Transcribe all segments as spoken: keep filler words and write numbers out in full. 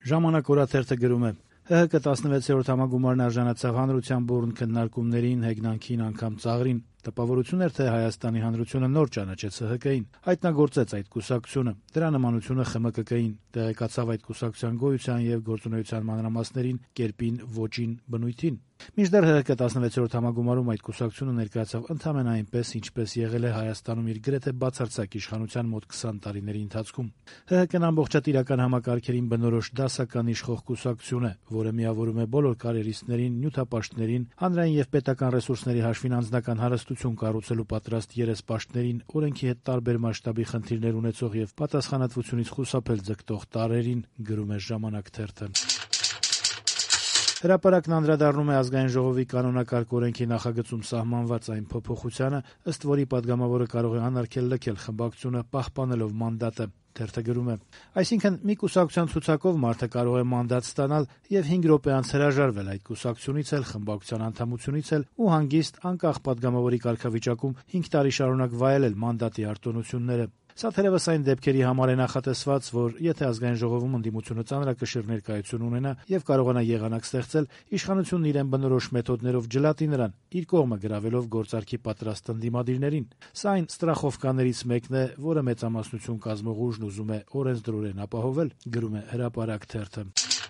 Ժամանակ օրաթերթը գրում է. ՀՀԿ տասնվեցերորդ համագումարն արժանացավ հանրության բուռն քննարկումներին, հեգնանքին, անգամ ծաղրին։ Տպավորություն էր, թե Հայաստանի Հանրությունը նոր ճանաչեց ՀՀԿ-ին, հայտնագործեց այդ կուսակցությունը, դրա նմանությունը ԽՄԿԿ-ին, տեղեկացավ այդ կուսակցության գոյության եւ գործունեության մանրամասներին, կերպին, ոճին, բնույթին։ Մինչդեռ ՀՀԿ տասնվեցերորդ համագումարում այդ կուսակցությունը ներկայացավ ընդամենը այնպես, ինչպես եղել է Հայաստանում իր գրեթե բացարձակ իշխանության մոտ քսան տարիների ընթացքում։ ՀՀԿ-ն ամբողջատիրական համակարգերին բնորոշ դասական իշխող կուսակցություն է, որը միավորում է բոլոր կարիերիստներին, նյութապաշտներին, հանրային եւ պետական ռեսուրսների հաշվին անձնական հարստություն կառուցելու պատրաստ երեսպաշտներին, օրենքի հետ տարբեր մասշտաբի խնդիրներ ունեցող եւ պատասխանատվությունից խուսափել ձգտող տարրերին, գրում է «Ժամանակ» թերթը։ Հրապարակն անդրադառնում է Ազգային ժողովի կանոնակարգ օրենքի նախագծում սահմանված այն փոփոխությանը, ըստ որի падգամավորը կարող է անարգել լքել խմբակցությունը, պահպանելով մանդատը։ Թերթը գրում է. այսինքն մի կուսակցության ցուցակով մարդը կարող է մանդատ ստանալ եւ հինգ րոպե անց հրաժարվել այդ կուսակցությունից էլ, խմբակցության անդամությունից էլ ու հանգիստ, անկախ падգամավորի կարգավիճակում հինգ տարի շարունակ վայելել մանդատի արտոնությունները։ Սա թերևս այն դեպքերի համար է նախատեսված, որ եթե Ազգային ժողովում ընդդիմությունը ծանրակշիռ ներկայություն ունենա եւ կարողանա եղանակ ստեղծել, իշխանությունն իրեն բնորոշ մեթոդներով ջլատի նրան, իր կողմը գրավելով գործարքի պատրաստ ընդդիմադիրներին։ Սա այն ստրախովկաներից մեկն է, որը մեծամասնություն կազմող ուժն ուզում է օրենսդրորեն ապահովել, գրում է Հրապարակ թերթը։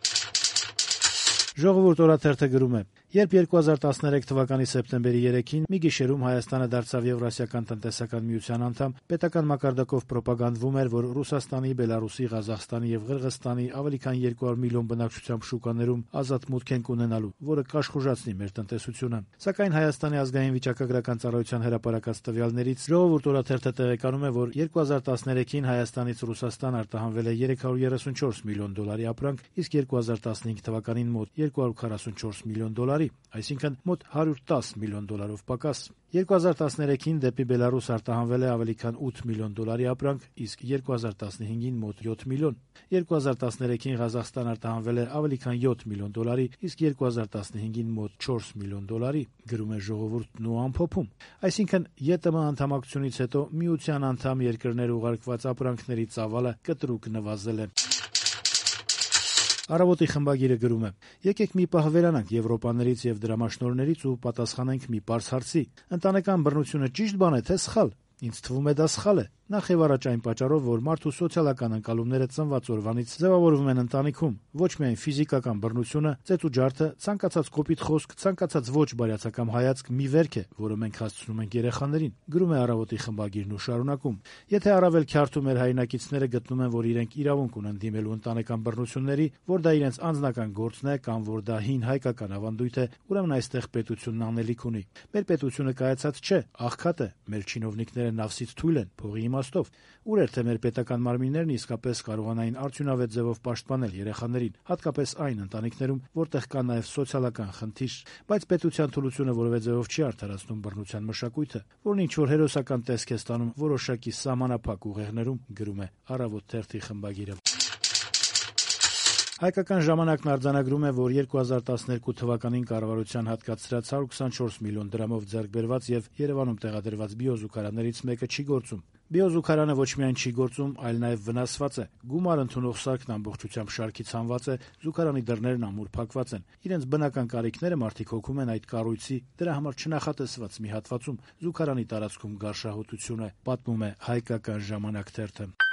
Ժողովուրդ օրաթերթը գրում է. երբ երկու հազար տասներեք թվականի սեպտեմբերի երեքին մի գիշերում Հայաստանը դարձավ Եվրասիական տնտեսական միության անդամ, պետական մակարդակով պրոպագանդվում էր, որ Ռուսաստանի, Բելարուսի, Ղազախստանի եւ Ղրղստանի ավելի քան երկու հարյուր միլիոն բնակչությամբ շուկաներում ազատ մուտք են ունենալու, որը կաշխուժացնի մեր տնտեսությունը։ Սակայն Հայաստանի ազգային վիճակագրական ծառայության հրապարակած տվյալներից Ժողովուրդ օրաթերթը տեղեկանում է, որ երկու հազար տասներեքին Հայաստանից Ռուսաստան արտահանվել է երեք հարյուր երեսունչորս միլիոն դոլարի ապրանք, իսկ երկու հազար տասնհինգ թվականին մոտ երկու հարյուր քառասունչորս միլիոն դոլարի, այսինքն մոտ հարյուր տասը միլիոն դոլարով պակաս։ երկու հազար տասներեքին դեպի Բելարուս արտահանվել է ավելի քան ութ միլիոն դոլարի ապրանք, իսկ երկու հազար տասնհինգին մոտ յոթ միլիոն։ երկու հազար տասներեքին Ղազախստան արտահանվել է ավելի քան յոթ միլիոն դոլարի, իսկ երկու հազար տասնհինգին մոտ չորս միլիոն դոլարի, գրում է Ժողովուրդն ու ամփոփում։ Այսինքն ԵՏՄ անդամակցությունից հետո միության անդամ երկրներ ուղարկված ապրանքների ծավալը կտրուկ նվազել է։ Առավոտի խմբագիրը գրում է. եկեք մի պահ վերանանք Եվրոպաներից եւ դրամաշնորհներից ու պատասխանենք մի պարզ հարցի. ընտանեկան բռնությունը ճիշտ բան է, թե սխալ։ Ինձ թվում է դա սխալ է։ Նախ եւ առաջ այն պատճառով, որ մարդու սոցիալական ընկալումները ծնված օրվանից ձևավորվում են ընտանիքում, ոչ միայն ֆիզիկական բռնությունը, ծեծու ջարդը, ցանկացած կոպիտ խոսք, ցանկացած ոչ բարյացակամ հայացք մի վերք է, որը մենք հասցնում ենք երեխաներին, գրում է Առավոտի խմբագիրն ու շարունակում. եթե առավել քյարթու մեր հայրենակիցները գտնում են, որ իրենք իրավունք ունեն դիմելու ընտանեկան բռնությունների, որ դա իրենց անձնական գործն է կամ որ դա հին հայկական ավանդույթ է, ուրեմն այստեղ պետությունն անելիք ունի։ Մեր պետությունը կայացած չէ, աղքատ է, մեր չինովնիկները նավսից թույլ են, փողի իմաստով։ Ուր էր թե մեր պետական մարմիններն իսկապես կարողանային արդյունավետ ձևով պաշտպանել երեխաներին, հատկապես այն ընտանիքներում, որտեղ կա նաև սոցիալական խնդիր, բայց պետության թուլությունը որևէ ձևով չի արդարացնում բռնության մշակույթը, որն ինչ որ հերոսական տեսք է ստանում որոշակի սահմանափակ ուղեղներում, գրում է Առավոտ թերթի խմբագիրը։ Հայկական ժամանակն արձանագրում է, որ երկու հազար տասներկու թվականին կառավարության հատկացրած հարյուր քսանչորս միլիոն դրամով ձեռք բերված եւ Երևանում տեղադրված բիոզուգարաներից մեկը չի գործում։ Բիոզուգարանը ոչ միայն չի գործում, այլ նաեւ վնասված է։ Գումար ընդունող սարքն ամբողջությամբ շարքից հանված է, զուգարանի դռներն ամուր փակված են։ Իրենց բնական կարիքները մարդիկ հոգում են այդ կառույցի, դրա համար չնախատեսված մի հատվածում զուգարանի տարածքում գարշահոտություն է, պատմում է Հայկական ժամանակ թերթը։